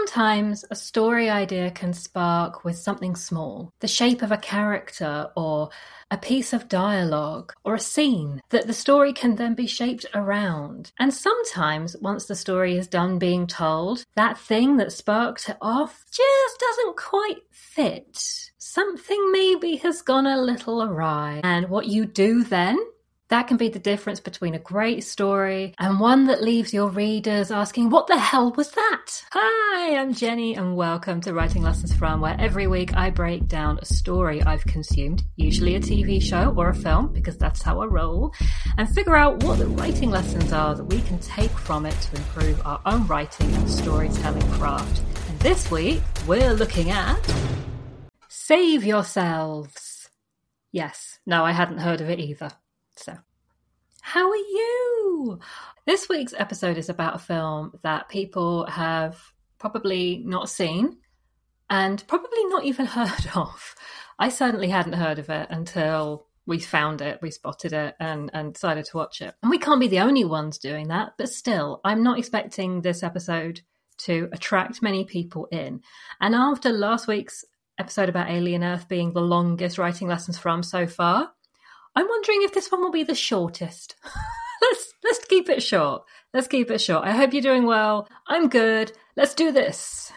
Sometimes a story idea can spark with something small, the shape of a character or a piece of dialogue or a scene that the story can then be shaped around. And sometimes once the story is done being told, that thing that sparked it off just doesn't quite fit. Something maybe has gone a little awry. And what you do then, that can be the difference between a great story and one that leaves your readers asking, what the hell was that? Hi, I'm Jenny and welcome to Writing Lessons From, where every week I break down a story I've consumed, usually a TV show or a film, because that's how I roll, and figure out what the writing lessons are that we can take from it to improve our own writing and storytelling craft. And this week, we're looking at Save Yourselves. Yes, no, I hadn't heard of it either. So, how are you? This week's episode is about a film that people have probably not seen and probably not even heard of. I certainly hadn't heard of it until we found it, we spotted it and decided to watch it. And we can't be the only ones doing that, but still, I'm not expecting this episode to attract many people in. And after last week's episode about Alien Earth being the longest Writing Lessons From so far, I'm wondering if this one will be the shortest. Let's keep it short. Let's keep it short. I hope you're doing well. I'm good. Let's do this.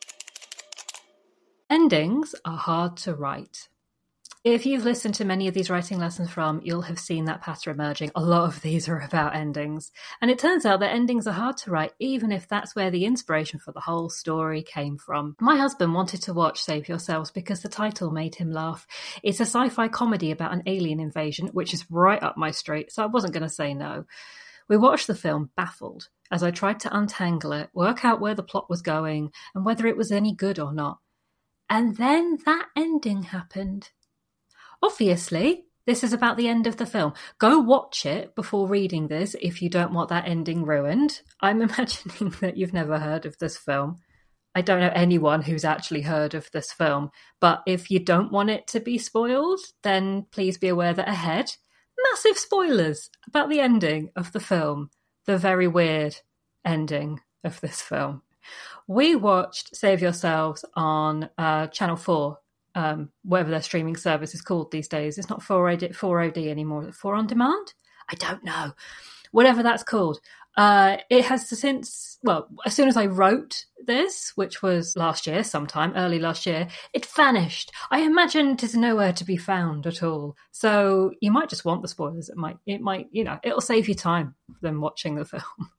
Endings are hard to write. If you've listened to many of these Writing Lessons From, you'll have seen that pattern emerging. A lot of these are about endings. And it turns out that endings are hard to write, even if that's where the inspiration for the whole story came from. My husband wanted to watch Save Yourselves because the title made him laugh. It's a sci-fi comedy about an alien invasion, which is right up my street, so I wasn't going to say no. We watched the film baffled as I tried to untangle it, work out where the plot was going, and whether it was any good or not. And then that ending happened. Obviously, this is about the end of the film. Go watch it before reading this if you don't want that ending ruined. I'm imagining that you've never heard of this film. I don't know anyone who's actually heard of this film, but if you don't want it to be spoiled, then please be aware that ahead, massive spoilers about the ending of the film, the very weird ending of this film. We watched Save Yourselves on Channel 4. Whatever their streaming service is called these days. It's not 4OD anymore. Is it 4 on demand? I don't know. Whatever that's called. It has since, as soon as I wrote this, which was last year sometime, early last year, it vanished. I imagine it is nowhere to be found at all. So you might just want the spoilers. It might, it'll save you time than watching the film.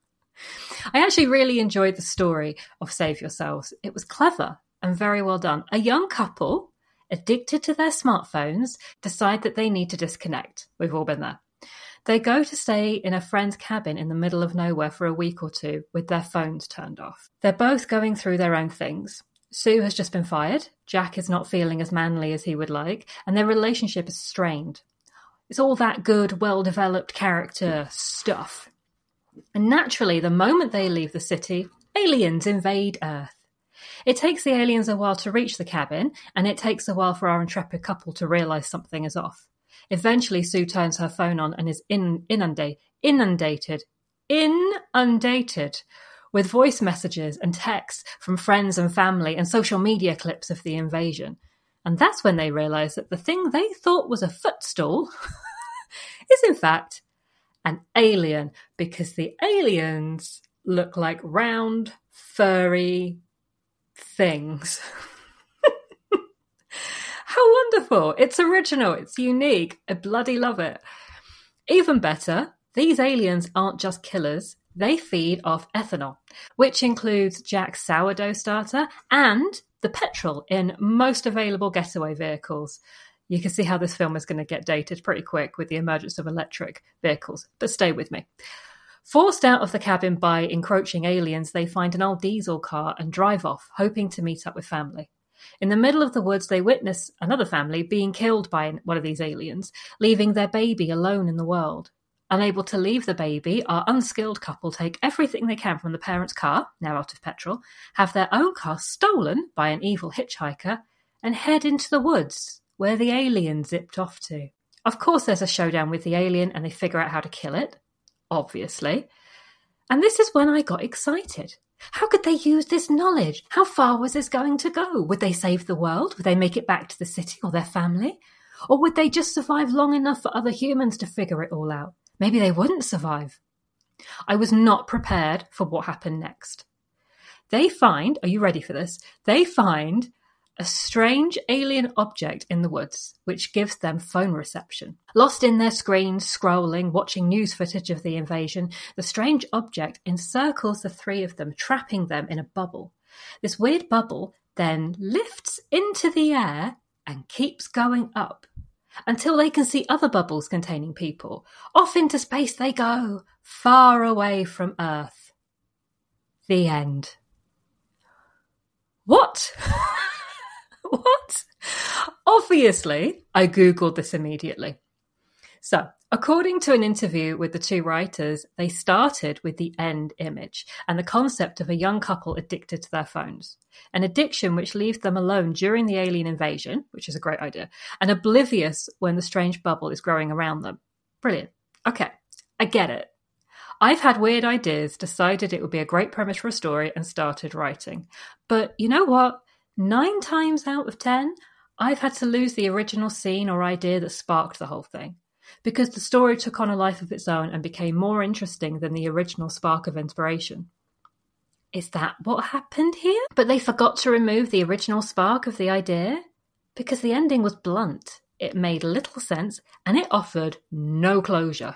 I actually really enjoyed the story of Save Yourselves. It was clever and very well done. A young couple, addicted to their smartphones, decide that they need to disconnect. We've all been there. They go to stay in a friend's cabin in the middle of nowhere for a week or two with their phones turned off. They're both going through their own things. Sue has just been fired. Jack is not feeling as manly as he would like, and their relationship is strained. It's all that good, well-developed character stuff. And naturally, the moment they leave the city, aliens invade Earth. It takes the aliens a while to reach the cabin, and it takes a while for our intrepid couple to realise something is off. Eventually, Sue turns her phone on and is inundated with voice messages and texts from friends and family and social media clips of the invasion. And that's when they realise that the thing they thought was a footstool is in fact an alien, because the aliens look like round, furry things. How wonderful. It's original. It's unique. I bloody love it. Even better, these aliens aren't just killers. They feed off ethanol, which includes Jack's sourdough starter and the petrol in most available getaway vehicles. You can see how this film is going to get dated pretty quick with the emergence of electric vehicles, but stay with me. Forced out of the cabin by encroaching aliens, they find an old diesel car and drive off, hoping to meet up with family. In the middle of the woods, they witness another family being killed by one of these aliens, leaving their baby alone in the world. Unable to leave the baby, our unskilled couple take everything they can from the parents' car, now out of petrol, have their own car stolen by an evil hitchhiker, and head into the woods, where the alien zipped off to. Of course there's a showdown with the alien, and they figure out how to kill it. Obviously. And this is when I got excited. How could they use this knowledge? How far was this going to go? Would they save the world? Would they make it back to the city or their family? Or would they just survive long enough for other humans to figure it all out? Maybe they wouldn't survive. I was not prepared for what happened next. They find, are you ready for this? They find a strange alien object in the woods, which gives them phone reception. Lost in their screens, scrolling, watching news footage of the invasion, the strange object encircles the three of them, trapping them in a bubble. This weird bubble then lifts into the air and keeps going up until they can see other bubbles containing people. Off into space they go, far away from Earth. The end. What? What? Obviously, I Googled this immediately. So, according to an interview with the two writers, they started with the end image and the concept of a young couple addicted to their phones. An addiction which leaves them alone during the alien invasion, which is a great idea, and oblivious when the strange bubble is growing around them. Brilliant. Okay, I get it. I've had weird ideas, decided it would be a great premise for a story, and started writing. But you know what? 9 times out of 10, I've had to lose the original scene or idea that sparked the whole thing, because the story took on a life of its own and became more interesting than the original spark of inspiration. Is that what happened here? But they forgot to remove the original spark of the idea? Because the ending was blunt, it made little sense, and it offered no closure.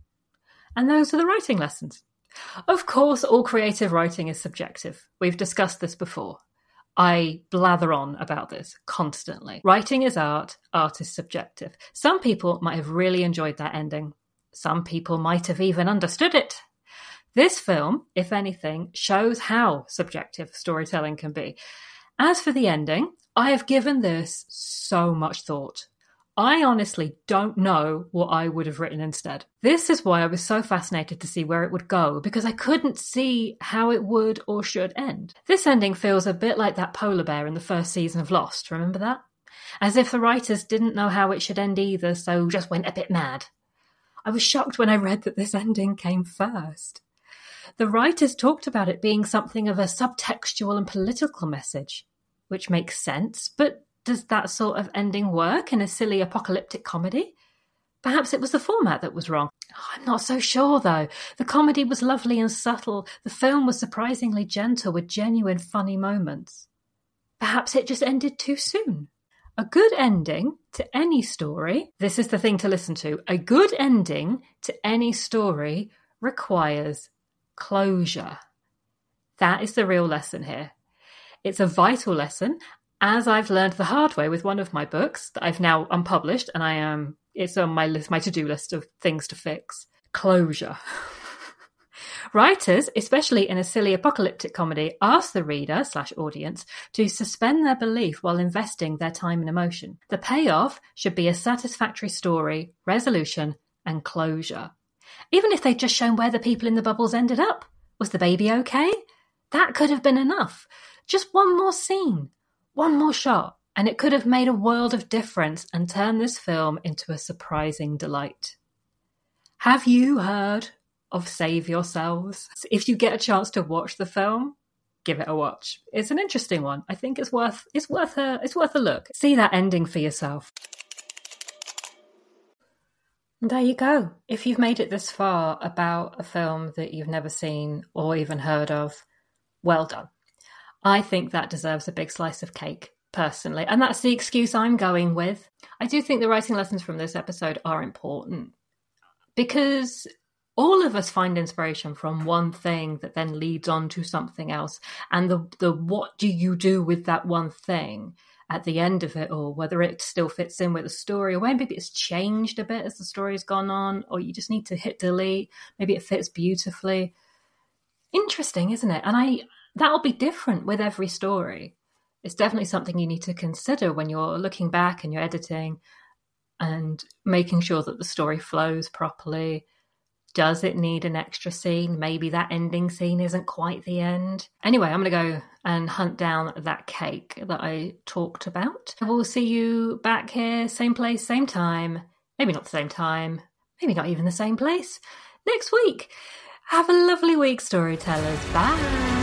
And those are the writing lessons. Of course, all creative writing is subjective. We've discussed this before. I blather on about this constantly. Writing is art, art is subjective. Some people might have really enjoyed that ending. Some people might have even understood it. This film, if anything, shows how subjective storytelling can be. As for the ending, I have given this so much thought. I honestly don't know what I would have written instead. This is why I was so fascinated to see where it would go, because I couldn't see how it would or should end. This ending feels a bit like that polar bear in the first season of Lost, remember that? As if the writers didn't know how it should end either, so just went a bit mad. I was shocked when I read that this ending came first. The writers talked about it being something of a subtextual and political message, which makes sense, but does that sort of ending work in a silly apocalyptic comedy? Perhaps it was the format that was wrong. I'm not so sure, though. The comedy was lovely and subtle. The film was surprisingly gentle with genuine funny moments. Perhaps it just ended too soon. A good ending to any story, this is the thing to listen to, a good ending to any story requires closure. That is the real lesson here. It's a vital lesson, as I've learned the hard way with one of my books that I've now unpublished, and it's on my list, my to-do list of things to fix. Closure. Writers, especially in a silly apocalyptic comedy, ask the reader/audience to suspend their belief while investing their time and emotion. The payoff should be a satisfactory story, resolution, and closure. Even if they'd just shown where the people in the bubbles ended up. Was the baby okay? That could have been enough. Just one more scene. One more shot, and it could have made a world of difference and turned this film into a surprising delight. Have you heard of Save Yourselves? If you get a chance to watch the film, give it a watch. It's an interesting one. I think it's worth a look. See that ending for yourself. And there you go. If you've made it this far about a film that you've never seen or even heard of, well done. I think that deserves a big slice of cake, personally. And that's the excuse I'm going with. I do think the writing lessons from this episode are important because all of us find inspiration from one thing that then leads on to something else. And the what do you do with that one thing at the end of it, or whether it still fits in with the story, or maybe it's changed a bit as the story's gone on, or you just need to hit delete. Maybe it fits beautifully. Interesting, isn't it? And that'll be different with every story. It's definitely something you need to consider when you're looking back and you're editing and making sure that the story flows properly. Does it need an extra scene? Maybe that ending scene isn't quite the end. Anyway, I'm going to go and hunt down that cake that I talked about. We'll see you back here, same place, same time. Maybe not the same time. Maybe not even the same place. Next week. Have a lovely week, storytellers. Bye.